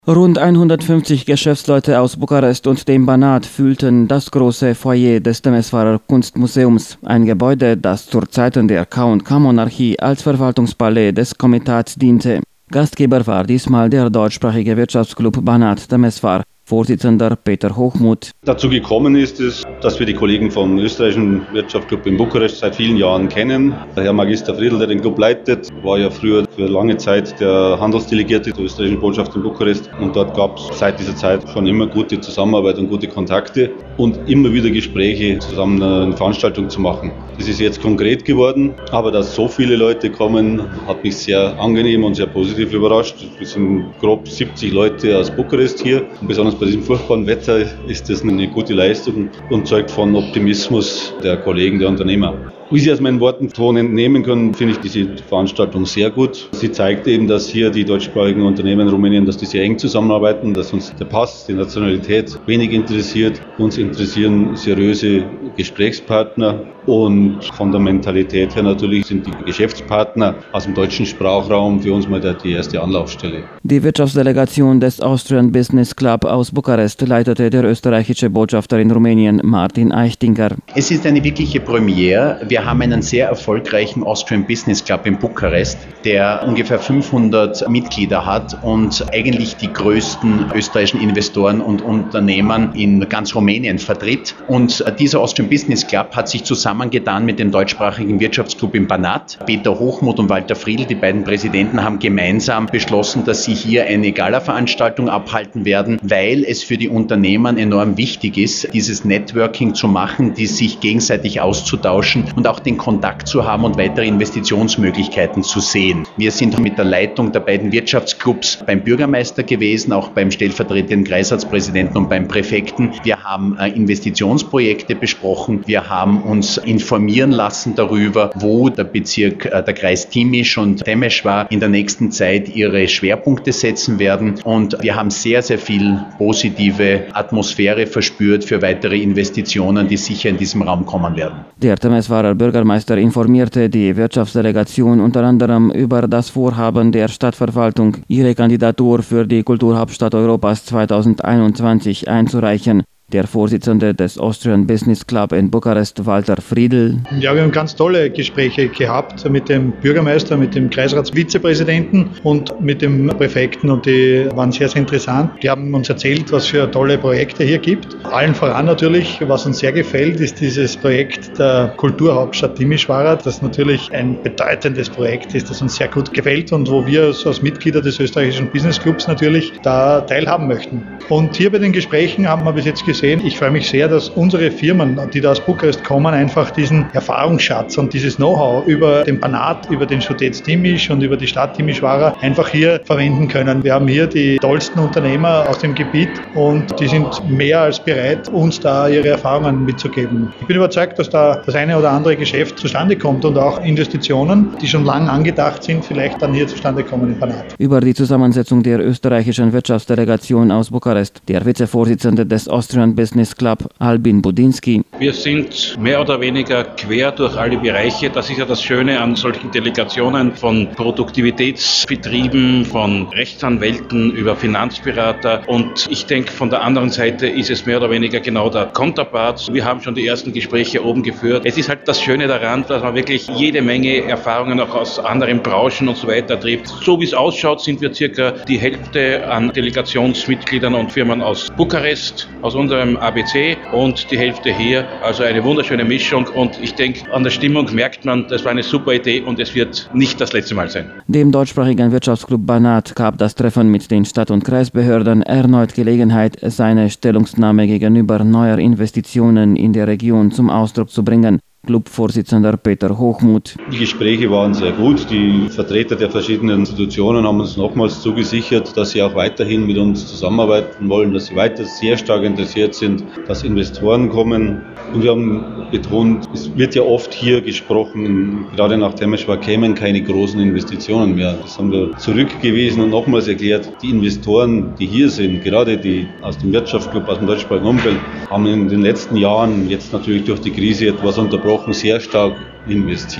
Rund 150 Geschäftsleute aus Bukarest und dem Banat füllten das große Foyer des Temesvarer Kunstmuseums, ein Gebäude, das zu Zeiten der K&K-Monarchie als Verwaltungspalais des Komitats diente. Gastgeber war diesmal der deutschsprachige Wirtschaftsclub Banat Temesvar. Vorsitzender Peter Hochmuth. Dazu gekommen ist es, dass wir die Kollegen vom österreichischen Wirtschaftsclub in Bukarest seit vielen Jahren kennen. Der Herr Magister Friedl, der den Club leitet, war ja früher für lange Zeit der Handelsdelegierte der österreichischen Botschaft in Bukarest. Und dort gab es seit dieser Zeit schon immer gute Zusammenarbeit und gute Kontakte und immer wieder Gespräche, zusammen eine Veranstaltung zu machen. Das ist jetzt konkret geworden, aber dass so viele Leute kommen, hat mich sehr angenehm und sehr positiv überrascht. Wir sind grob 70 Leute aus Bukarest hier. Und besonders bei diesem furchtbaren Wetter ist das eine gute Leistung und zeugt von Optimismus der Kollegen, der Unternehmer. Wie Sie aus meinen Worten entnehmen können, finde ich diese Veranstaltung sehr gut. Sie zeigt eben, dass hier die deutschsprachigen Unternehmen in Rumänien, dass die sehr eng zusammenarbeiten, dass uns der Pass, die Nationalität wenig interessiert. Uns interessieren seriöse Gesprächspartner und von der Mentalität her natürlich sind die Geschäftspartner aus dem deutschen Sprachraum für uns mal die erste Anlaufstelle. Die Wirtschaftsdelegation des Austrian Business Club aus Bukarest leitete der österreichische Botschafter in Rumänien, Martin Eichtinger. Es ist eine wirkliche Premiere. Wir haben einen sehr erfolgreichen Austrian Business Club in Bukarest, der ungefähr 500 Mitglieder hat und eigentlich die größten österreichischen Investoren und Unternehmen in ganz Rumänien vertritt. Und dieser Austrian Business Club hat sich zusammengetan mit dem deutschsprachigen Wirtschaftsclub in Banat. Peter Hochmuth und Walter Friedl, die beiden Präsidenten, haben gemeinsam beschlossen, dass sie hier eine Gala-Veranstaltung abhalten werden, weil es für die Unternehmen enorm wichtig ist, dieses Networking zu machen, die sich gegenseitig auszutauschen und auch den Kontakt zu haben und weitere Investitionsmöglichkeiten zu sehen. Wir sind mit der Leitung der beiden Wirtschaftsclubs beim Bürgermeister gewesen, auch beim stellvertretenden Kreisratspräsidenten und beim Präfekten. Wir haben Investitionsprojekte besprochen. Wir haben uns informieren lassen darüber, wo der Bezirk, der Kreis Timiș und Temesvar in der nächsten Zeit ihre Schwerpunkte setzen werden. Und wir haben sehr, sehr viel positive Atmosphäre verspürt für weitere Investitionen, die sicher in diesem Raum kommen werden. Der Temesvarer Bürgermeister informierte die Wirtschaftsdelegation unter anderem über das Vorhaben der Stadtverwaltung, ihre Kandidatur für die Kulturhauptstadt Europas 2021 einzureichen. Der Vorsitzende des Austrian Business Club in Bukarest, Walter Friedl. Ja, wir haben ganz tolle Gespräche gehabt mit dem Bürgermeister, mit dem Kreisratsvizepräsidenten und mit dem Präfekten und die waren sehr, sehr interessant. Die haben uns erzählt, was für tolle Projekte hier gibt. Allen voran natürlich, was uns sehr gefällt, ist dieses Projekt der Kulturhauptstadt Timișoara, das natürlich ein bedeutendes Projekt ist, das uns sehr gut gefällt und wo wir als Mitglieder des österreichischen Business Clubs natürlich da teilhaben möchten. Und hier bei den Gesprächen haben wir bis jetzt gesehen, ich freue mich sehr, dass unsere Firmen, die da aus Bukarest kommen, einfach diesen Erfahrungsschatz und dieses Know-how über den Banat, über den Județ Timiș und über die Stadt Timișoara einfach hier verwenden können. Wir haben hier die tollsten Unternehmer aus dem Gebiet und die sind mehr als bereit, uns da ihre Erfahrungen mitzugeben. Ich bin überzeugt, dass da das eine oder andere Geschäft zustande kommt und auch Investitionen, die schon lang angedacht sind, vielleicht dann hier zustande kommen in Banat. Über die Zusammensetzung der österreichischen Wirtschaftsdelegation aus Bukarest, der Vizevorsitzende des Austrian Business Club, Albin Budinski. Wir sind mehr oder weniger quer durch alle Bereiche. Das ist ja das Schöne an solchen Delegationen, von Produktivitätsbetrieben, von Rechtsanwälten über Finanzberater. Und ich denke, von der anderen Seite ist es mehr oder weniger genau der Counterpart. Wir haben schon die ersten Gespräche oben geführt. Es ist halt das Schöne daran, dass man wirklich jede Menge Erfahrungen auch aus anderen Branchen und so weiter trifft. So wie es ausschaut, sind wir circa die Hälfte an Delegationsmitgliedern und Firmen aus Bukarest, aus unserem ABC und die Hälfte hier. Also eine wunderschöne Mischung und ich denke, an der Stimmung merkt man, das war eine super Idee und es wird nicht das letzte Mal sein. Dem deutschsprachigen Wirtschaftsclub Banat gab das Treffen mit den Stadt- und Kreisbehörden erneut Gelegenheit, seine Stellungnahme gegenüber neuer Investitionen in der Region zum Ausdruck zu bringen. Clubvorsitzender Peter Hochmuth. Die Gespräche waren sehr gut. Die Vertreter der verschiedenen Institutionen haben uns nochmals zugesichert, dass sie auch weiterhin mit uns zusammenarbeiten wollen, dass sie weiter sehr stark interessiert sind, dass Investoren kommen. Und wir haben betont, es wird ja oft hier gesprochen, gerade nach Temesvar kämen keine großen Investitionen mehr. Das haben wir zurückgewiesen und nochmals erklärt, die Investoren, die hier sind, gerade die aus dem Wirtschaftsclub, aus dem deutschsprachigen Umfeld, haben in den letzten Jahren, jetzt natürlich durch die Krise etwas unterbrochen, sehr stark investiert.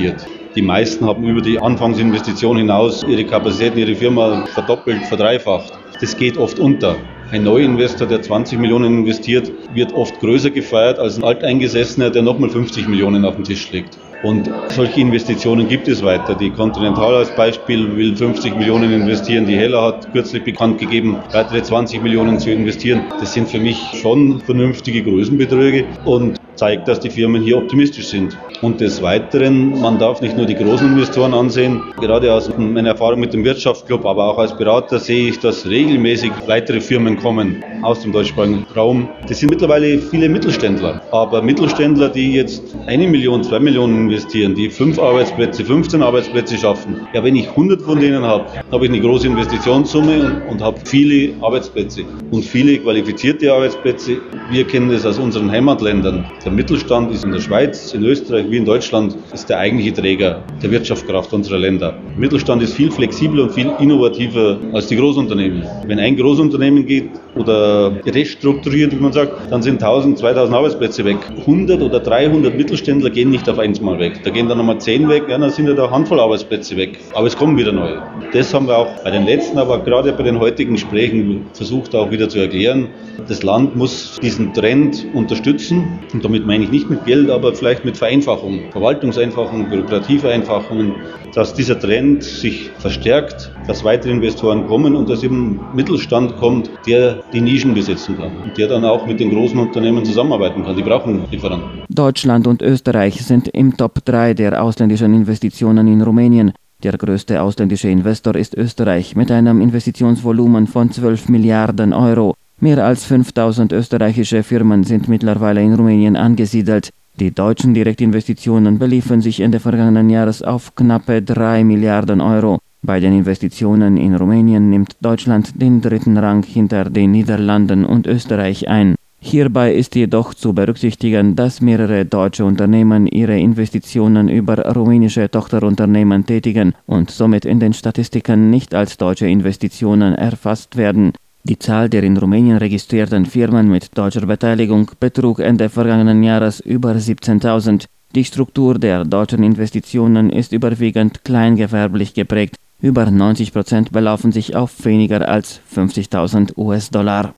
Die meisten haben über die Anfangsinvestition hinaus ihre Kapazitäten, ihre Firma verdoppelt, verdreifacht. Das geht oft unter. Ein Neuinvestor, der 20 Millionen investiert, wird oft größer gefeiert als ein Alteingesessener, der nochmal 50 Millionen auf den Tisch legt. Und solche Investitionen gibt es weiter. Die Continental als Beispiel will 50 Millionen investieren. Die Hella hat kürzlich bekannt gegeben, weitere 20 Millionen zu investieren. Das sind für mich schon vernünftige Größenbeträge und zeigt, dass die Firmen hier optimistisch sind. Und des Weiteren, man darf nicht nur die großen Investoren ansehen. Gerade aus meiner Erfahrung mit dem Wirtschaftsclub, aber auch als Berater sehe ich, dass regelmäßig weitere Firmen kommen aus dem deutschsprachigen Raum. Das sind mittlerweile viele Mittelständler. Aber Mittelständler, die jetzt 1 Million, 2 Millionen investieren, die 5 Arbeitsplätze, 15 Arbeitsplätze schaffen. Ja, wenn ich 100 von denen habe, habe ich eine große Investitionssumme und habe viele Arbeitsplätze und viele qualifizierte Arbeitsplätze. Wir kennen das aus unseren Heimatländern. Der Mittelstand ist in der Schweiz, in Österreich wie in Deutschland, ist der eigentliche Träger der Wirtschaftskraft unserer Länder. Der Mittelstand ist viel flexibler und viel innovativer als die Großunternehmen. Wenn ein Großunternehmen geht oder restrukturiert, wie man sagt, dann sind 1000, 2000 Arbeitsplätze weg. 100 oder 300 Mittelständler gehen nicht auf einmal weg. Da gehen dann nochmal 10 weg, ja, dann sind ja da eine Handvoll Arbeitsplätze weg. Aber es kommen wieder neue. Das haben wir auch bei den letzten, aber gerade bei den heutigen Gesprächen versucht auch wieder zu erklären. Das Land muss diesen Trend unterstützen. Und damit meine ich nicht mit Geld, aber vielleicht mit Vereinfachung, Verwaltungseinfachung, Bürokratievereinfachungen, dass dieser Trend sich verstärkt, dass weitere Investoren kommen und dass eben Mittelstand kommt, der die Nischen besetzen kann und der dann auch mit den großen Unternehmen zusammenarbeiten kann. Die brauchen Lieferanten. Deutschland und Österreich sind im Top 3 der ausländischen Investitionen in Rumänien. Der größte ausländische Investor ist Österreich mit einem Investitionsvolumen von 12 Milliarden Euro. Mehr als 5000 österreichische Firmen sind mittlerweile in Rumänien angesiedelt. Die deutschen Direktinvestitionen beliefen sich Ende vergangenen Jahres auf knappe 3 Milliarden Euro. Bei den Investitionen in Rumänien nimmt Deutschland den 3. Rang hinter den Niederlanden und Österreich ein. Hierbei ist jedoch zu berücksichtigen, dass mehrere deutsche Unternehmen ihre Investitionen über rumänische Tochterunternehmen tätigen und somit in den Statistiken nicht als deutsche Investitionen erfasst werden. Die Zahl der in Rumänien registrierten Firmen mit deutscher Beteiligung betrug Ende vergangenen Jahres über 17.000. Die Struktur der deutschen Investitionen ist überwiegend kleingewerblich geprägt. Über 90% belaufen sich auf weniger als 50.000 US-Dollar.